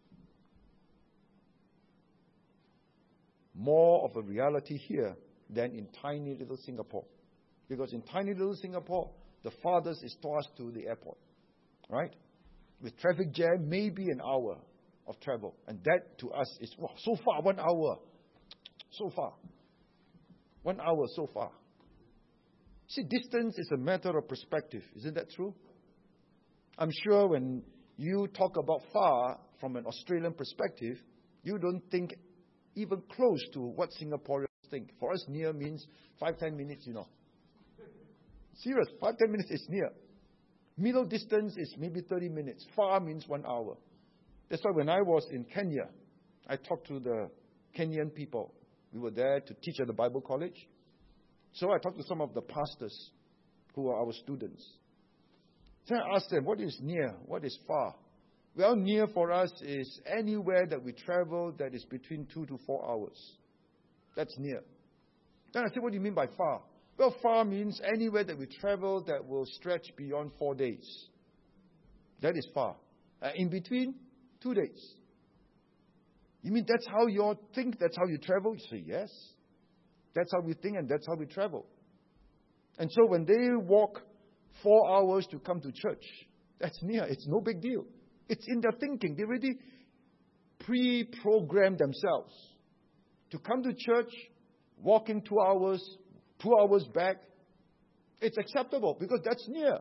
more of a reality here than in tiny little Singapore. Because in tiny little Singapore, the farthest is towards to the airport. Right? With traffic jam, maybe an hour of travel. And that to us is, wow, so far, 1 hour. So far. 1 hour so far. See, distance is a matter of perspective. Isn't that true? I'm sure when you talk about far from an Australian perspective, you don't think even close to what Singaporeans think. For us, near means 5-10 minutes, Serious, 5-10 minutes is near. Middle distance is maybe 30 minutes. Far means 1 hour. That's why when I was in Kenya, I talked to the Kenyan people. We were there to teach at the Bible college. So I talked to some of the pastors who are our students. So I asked them, what is near? What is far? Well, near for us is anywhere that we travel that is between 2 to 4 hours. That's near. Then I said, what do you mean by far? Well, far means anywhere that we travel that will stretch beyond 4 days. That is far. In between, 2 days. You mean that's how you all think? That's how you travel? You say, yes. That's how we think and that's how we travel. And so when they walk 4 hours to come to church, that's near. It's no big deal. It's in their thinking. They already pre-programmed themselves to come to church, walking 2 hours, 2 hours back. It's acceptable because that's near.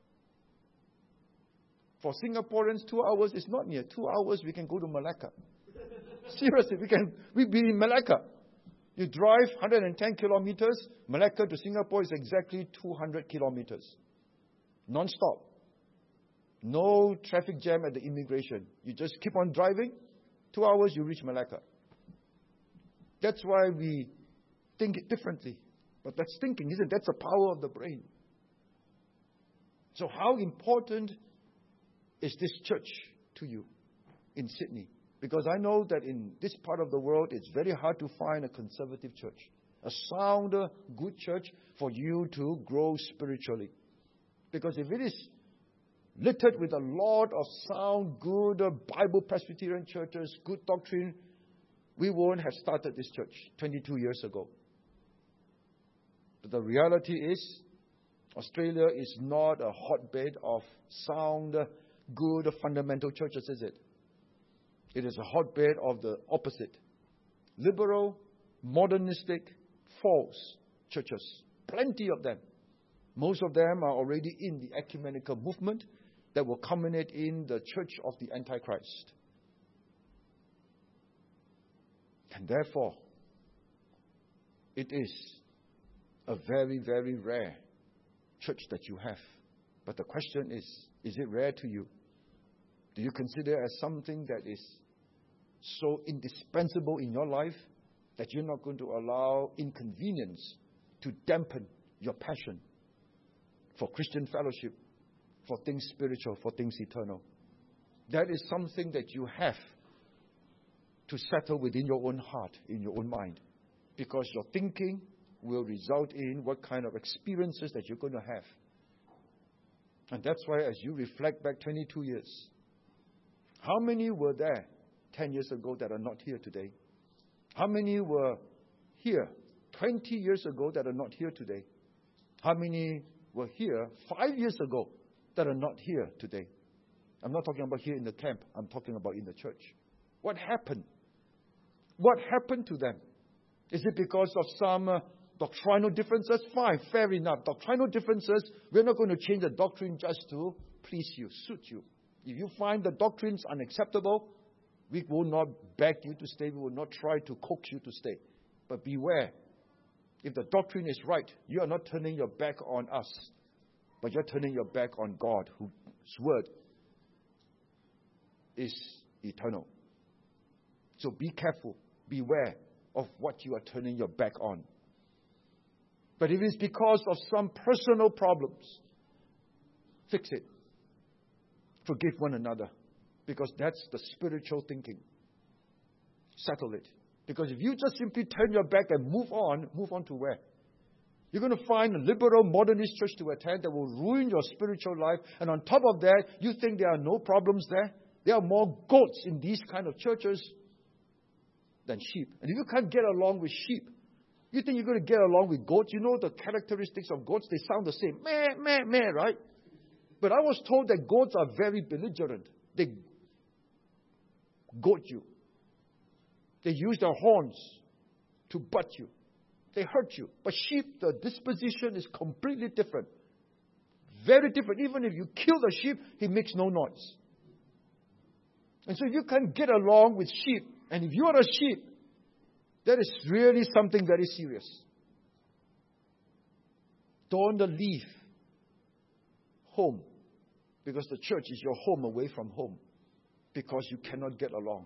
For Singaporeans, 2 hours is not near. 2 hours, we can go to Malacca. Seriously, we'd be in Malacca. You drive 110 kilometers, Malacca to Singapore is exactly 200 kilometers. Non-stop. No traffic jam at the immigration. You just keep on driving, 2 hours you reach Malacca. That's why we think differently. But that's thinking, isn't it? That's the power of the brain. So how important is this church to you in Sydney? Because I know that in this part of the world, it's very hard to find a conservative church, a sound, good church for you to grow spiritually. Because if it is littered with a lot of sound, good Bible Presbyterian churches, good doctrine, we won't have started this church 22 years ago. But the reality is, Australia is not a hotbed of sound, good, fundamental churches, is it? It is a hotbed of the opposite. Liberal, modernistic, false churches. Plenty of them. Most of them are already in the ecumenical movement that will culminate in the church of the Antichrist. And therefore, it is a very, very rare church that you have. But the question is it rare to you? Do you consider it as something that is so indispensable in your life that you're not going to allow inconvenience to dampen your passion for Christian fellowship, for things spiritual, for things eternal? That is something that you have to settle within your own heart, in your own mind. Because your thinking will result in what kind of experiences that you're going to have. And that's why as you reflect back 22 years, how many were there 10 years ago that are not here today? How many were here 20 years ago that are not here today? How many were here 5 years ago that are not here today? I'm not talking about here in the camp. I'm talking about in the church. What happened? What happened to them? Is it because of some doctrinal differences? Fine, fair enough. Doctrinal differences, we're not going to change the doctrine just to please you, suit you. If you find the doctrines unacceptable, we will not beg you to stay. We will not try to coax you to stay. But beware. If the doctrine is right, you are not turning your back on us, but you're turning your back on God, whose word is eternal. So be careful. Beware of what you are turning your back on. But if it's because of some personal problems, fix it. Forgive one another. Because that's the spiritual thinking. Settle it. Because if you just simply turn your back and move on to where? You're going to find a liberal modernist church to attend that will ruin your spiritual life. And on top of that, you think there are no problems there? There are more goats in these kind of churches than sheep. And if you can't get along with sheep, you think you're going to get along with goats? You know the characteristics of goats? They sound the same. Meh, meh, meh, right? But I was told that goats are very belligerent. They goad you. They use their horns to butt you. They hurt you. But sheep, the disposition is completely different. Very different. Even if you kill the sheep, he makes no noise. And so you can't get along with sheep. And if you are a sheep, that is really something very serious. Don't leave home because the church is your home away from home because you cannot get along.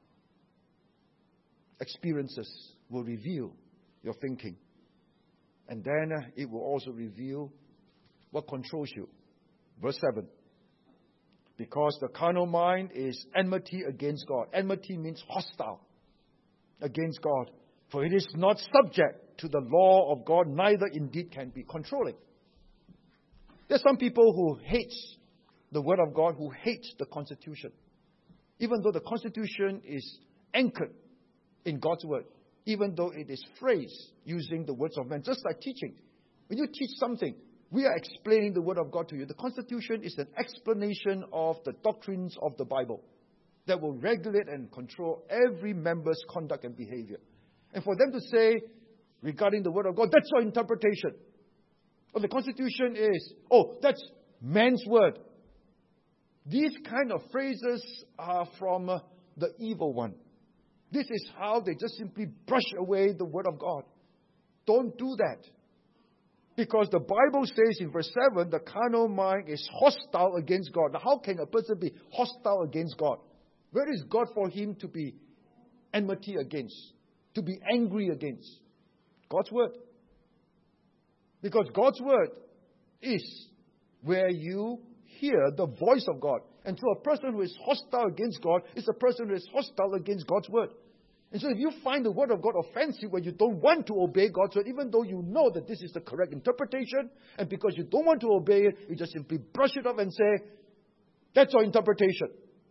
Experiences will reveal your thinking. And then it will also reveal what controls you. Verse 7. Because the carnal mind is enmity against God. Enmity means hostile against God. For it is not subject to the law of God, neither indeed can be controlling. There's some people who hate the Word of God, who hate the Constitution. Even though the Constitution is anchored in God's Word, even though it is phrased using the words of men, just like teaching. When you teach something, we are explaining the Word of God to you. The Constitution is an explanation of the doctrines of the Bible that will regulate and control every member's conduct and behavior. And for them to say, regarding the Word of God, that's your interpretation. Or the Constitution is, that's man's word. These kind of phrases are from the evil one. This is how they just simply brush away the Word of God. Don't do that. Because the Bible says in verse 7, the carnal mind is hostile against God. Now, how can a person be hostile against God? Where is God for him to be enmity against? To be angry against? God's Word. Because God's Word is where you hear the voice of God. And so a person who is hostile against God is a person who is hostile against God's Word. And so if you find the Word of God offensive when you don't want to obey God's Word, even though you know that this is the correct interpretation, and because you don't want to obey it, you just simply brush it off and say, that's your interpretation.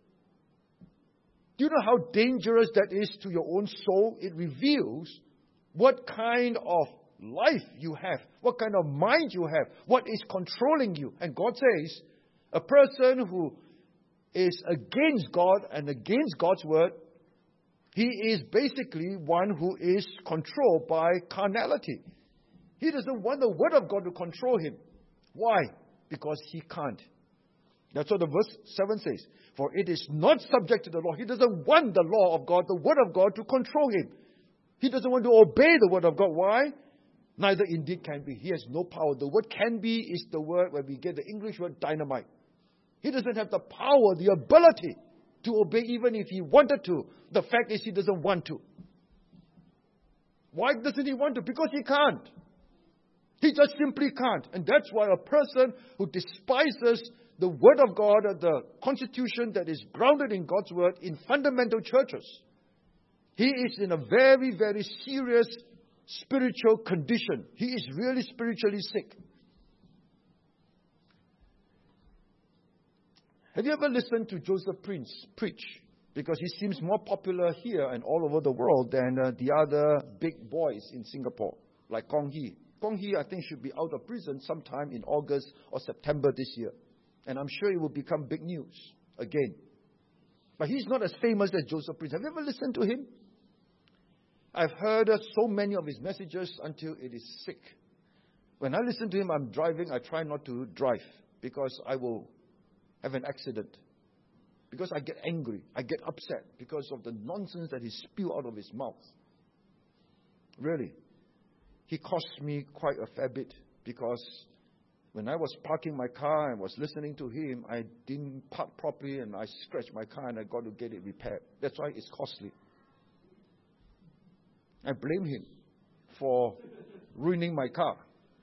Do you know how dangerous that is to your own soul? It reveals what kind of life you have, what kind of mind you have, what is controlling you. And God says, a person who is against God and against God's Word, he is basically one who is controlled by carnality. He doesn't want the Word of God to control him. Why? Because he can't. That's what the verse 7 says. For it is not subject to the law. He doesn't want the law of God, the Word of God, to control him. He doesn't want to obey the Word of God. Why? Neither indeed can be. He has no power. The word can be is the word where we get the English word dynamite. He doesn't have the power, the ability to obey even if he wanted to. The fact is he doesn't want to. Why doesn't he want to? Because he can't. He just simply can't. And that's why a person who despises the Word of God, or the Constitution that is grounded in God's Word in fundamental churches, he is in a very, very serious spiritual condition. He is really spiritually sick. Have you ever listened to Joseph Prince preach? Because he seems more popular here and all over the world than the other big boys in Singapore, like Kong Hee. Kong Hee, I think, should be out of prison sometime in August or September this year. And I'm sure it will become big news again. But he's not as famous as Joseph Prince. Have you ever listened to him? I've heard so many of his messages until it is sick. When I listen to him, I'm driving. I try not to drive because I will have an accident. Because I get angry. I get upset because of the nonsense that he spews out of his mouth. Really. He cost me quite a fair bit because when I was parking my car and was listening to him, I didn't park properly and I scratched my car and I got to get it repaired. That's why it's costly. I blame him for ruining my car.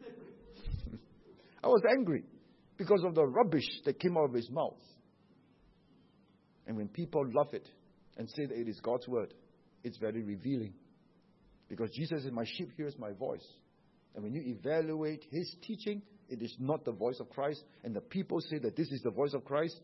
I was angry because of the rubbish that came out of his mouth. And when people love it and say that it is God's Word, it's very revealing. Because Jesus says, my sheep hears my voice. And when you evaluate his teaching, it is not the voice of Christ. And the people say that this is the voice of Christ.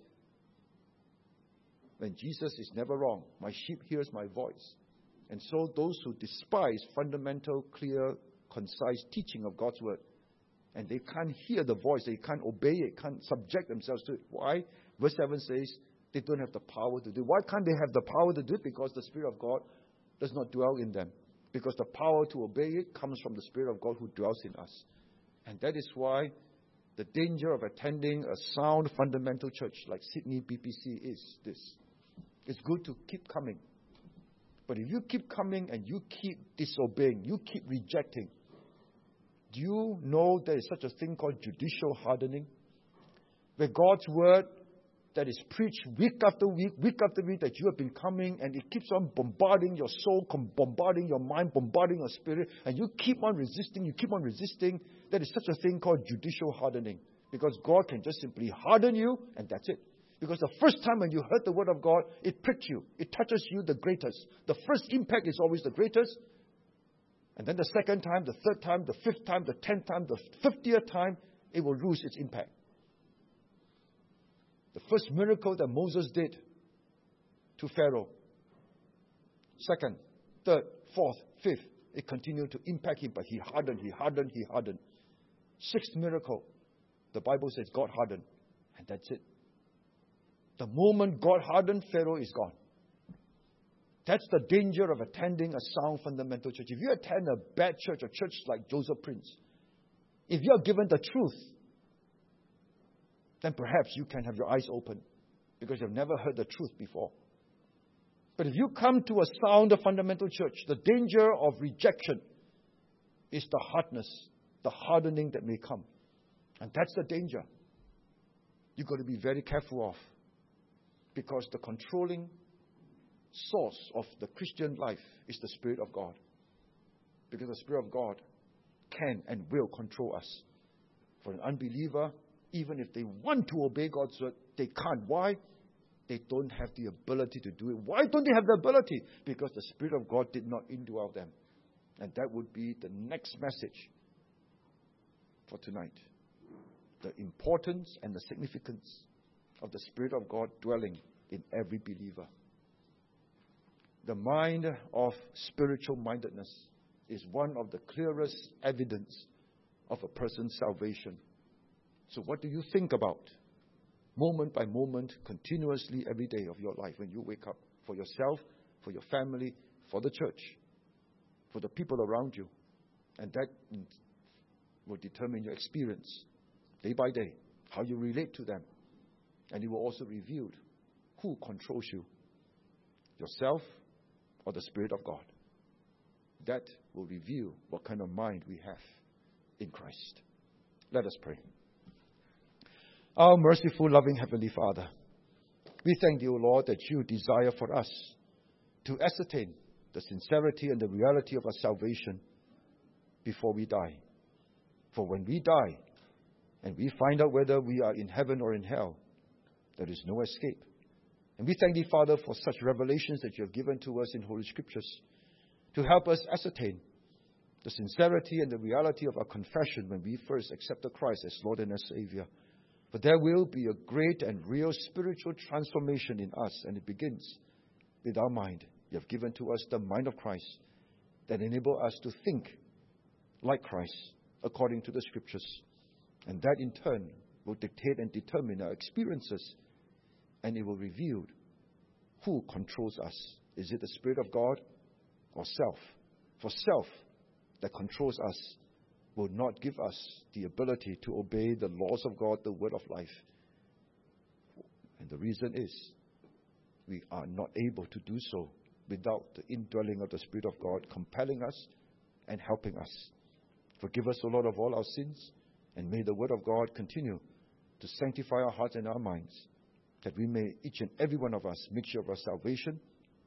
Then Jesus is never wrong. My sheep hears my voice. And so those who despise fundamental, clear, concise teaching of God's Word, and they can't hear the voice, they can't obey it, can't subject themselves to it. Why? Verse 7 says they don't have the power to do it. Why can't they have the power to do it? Because the Spirit of God does not dwell in them. Because the power to obey it comes from the Spirit of God who dwells in us. And that is why the danger of attending a sound fundamental church like Sydney BPC is this. It's good to keep coming. But if you keep coming and you keep disobeying, you keep rejecting, do you know there is such a thing called judicial hardening? Where God's Word that is preached week after week that you have been coming, and it keeps on bombarding your soul, bombarding your mind, bombarding your spirit, and you keep on resisting, there is such a thing called judicial hardening. Because God can just simply harden you, and that's it. Because the first time when you heard the Word of God, it pricked you. It touches you the greatest. The first impact is always the greatest. And then the second time, the third time, the fifth time, the 10th time, the 50th time, it will lose its impact. The first miracle that Moses did to Pharaoh, second, third, fourth, fifth, it continued to impact him, but he hardened. Sixth miracle, the Bible says God hardened, and that's it. The moment God hardened, Pharaoh is gone. That's the danger of attending a sound fundamental church. If you attend a bad church, a church like Joseph Prince, if you are given the truth, then perhaps you can have your eyes open because you've never heard the truth before. But if you come to a sound fundamental church, the danger of rejection is the hardness, the hardening that may come. And that's the danger you've got to be very careful of, because the controlling source of the Christian life is the Spirit of God. Because the Spirit of God can and will control us. For an unbeliever, even if they want to obey God's word, they can't. Why? They don't have the ability to do it. Why don't they have the ability? Because the Spirit of God did not indwell them. And that would be the next message for tonight. The importance and the significance of the Spirit of God dwelling in every believer. The mind of spiritual mindedness is one of the clearest evidence of a person's salvation. So what do you think about? Moment by moment, continuously every day of your life when you wake up, for yourself, for your family, for the church, for the people around you. And that will determine your experience day by day, how you relate to them. And it will also reveal who controls you, yourself or the Spirit of God. That will reveal what kind of mind we have in Christ. Let us pray. Our merciful, loving Heavenly Father, we thank you, Lord, that you desire for us to ascertain the sincerity and the reality of our salvation before we die. For when we die and we find out whether we are in heaven or in hell, there is no escape. And we thank thee, Father, for such revelations that you have given to us in Holy Scriptures to help us ascertain the sincerity and the reality of our confession when we first accepted Christ as Lord and as Savior. But there will be a great and real spiritual transformation in us, and it begins with our mind. You have given to us the mind of Christ that enables us to think like Christ according to the Scriptures. And that in turn will dictate and determine our experiences, and it will reveal who controls us. Is it the Spirit of God or self? For self that controls us will not give us the ability to obey the laws of God, the word of life. And the reason is we are not able to do so without the indwelling of the Spirit of God compelling us and helping us. Forgive us, O Lord, of all our sins, and may the word of God continue to sanctify our hearts and our minds, that we may, each and every one of us, make sure of our salvation,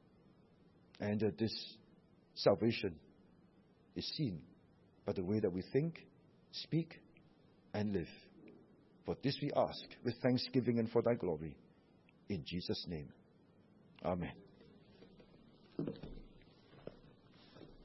and that this salvation is seen by the way that we think, speak, and live. For this we ask with thanksgiving and for thy glory. In Jesus' name. Amen.